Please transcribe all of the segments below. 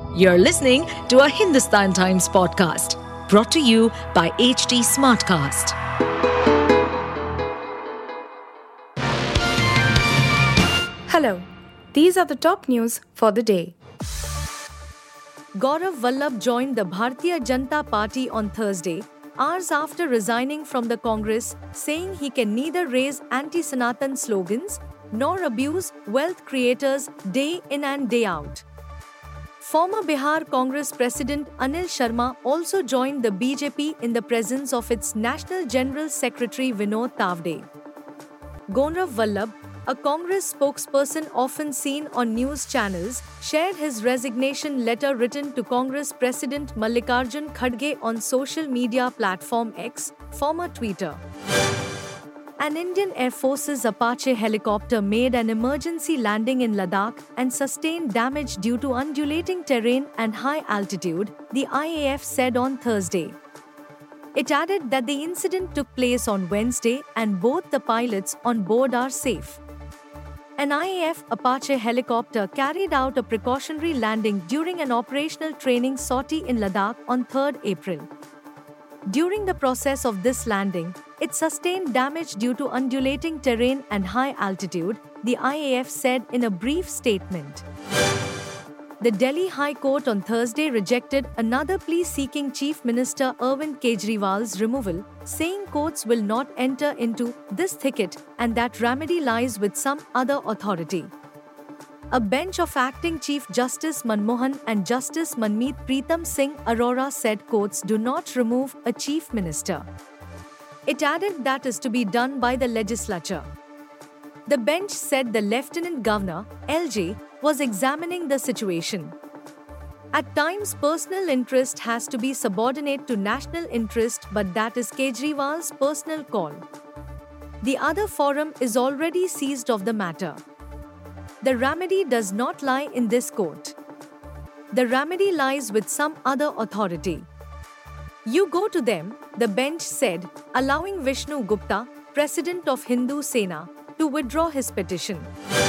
You're listening to a Hindustan Times podcast brought to you by HT Smartcast. Hello, these are the top news for the day. Gaurav Vallabh joined the Bharatiya Janata Party on Thursday, hours after resigning from the Congress, saying he can neither raise anti-Sanatan slogans nor abuse wealth creators day in and day out. Former Bihar Congress President Anil Sharma also joined the BJP in the presence of its National General Secretary Vinod Tavde. Gaurav Vallabh, a Congress spokesperson often seen on news channels, shared his resignation letter written to Congress President Mallikarjun Kharge on social media platform X, former Twitter. An Indian Air Force's Apache helicopter made an emergency landing in Ladakh and sustained damage due to undulating terrain and high altitude, the IAF said on Thursday. It added that the incident took place on Wednesday and both the pilots on board are safe. An IAF Apache helicopter carried out a precautionary landing during an operational training sortie in Ladakh on 3rd April. During the process of this landing, it sustained damage due to undulating terrain and high altitude, the IAF said in a brief statement. The Delhi High Court on Thursday rejected another plea seeking Chief Minister Arvind Kejriwal's removal, saying courts will not enter into this thicket and that remedy lies with some other authority. A bench of acting Chief Justice Manmohan and Justice Manmeet Preetham Singh Arora said courts do not remove a Chief Minister. It added that is to be done by the legislature. The bench said the Lieutenant Governor, LJ, was examining the situation. At times, personal interest has to be subordinate to national interest, but that is Kejriwal's personal call. The other forum is already seized of the matter. The remedy does not lie in this court. The remedy lies with some other authority. You go to them, the bench said, allowing Vishnu Gupta, president of Hindu Sena, to withdraw his petition.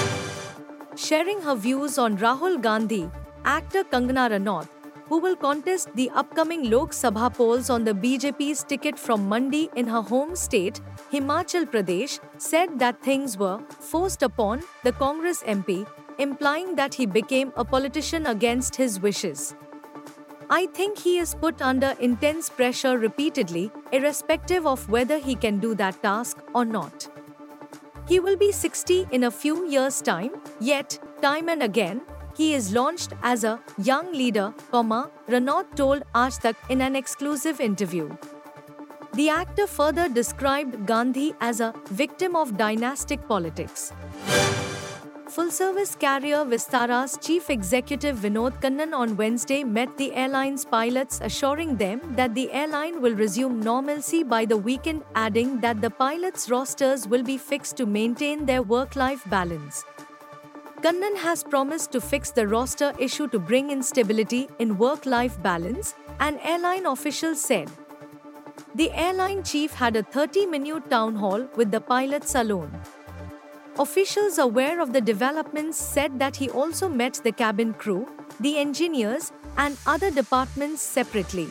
Sharing her views on Rahul Gandhi, actor Kangana Ranaut, who will contest the upcoming Lok Sabha polls on the BJP's ticket from Mandi in her home state, Himachal Pradesh, said that things were forced upon the Congress MP, implying that he became a politician against his wishes. I think he is put under intense pressure repeatedly, irrespective of whether he can do that task or not. He will be 60 in a few years' time, yet, time and again, he is launched as a young leader, Ranaut told Aaj Tak in an exclusive interview. The actor further described Gandhi as a victim of dynastic politics. Full-service carrier Vistara's chief executive Vinod Khanna on Wednesday met the airline's pilots, assuring them that the airline will resume normalcy by the weekend, adding that the pilots' rosters will be fixed to maintain their work-life balance. Khanna has promised to fix the roster issue to bring in stability in work-life balance, an airline official said. The airline chief had a 30-minute town hall with the pilots alone. Officials aware of the developments said that he also met the cabin crew, the engineers, and other departments separately.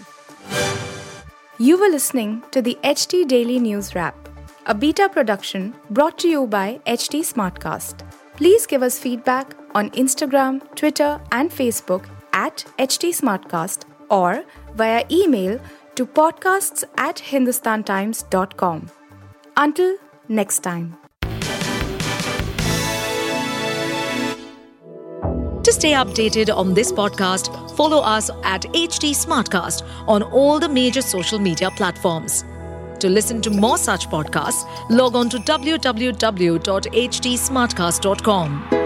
You were listening to the HT Daily News Wrap, a beta production brought to you by HT Smartcast. Please give us feedback on Instagram, Twitter, and Facebook at HT Smartcast or via email to podcasts@hindustantimes.com. Until next time. To stay updated on this podcast, follow us at HT Smartcast on all the major social media platforms. To listen to more such podcasts, log on to www.htsmartcast.com.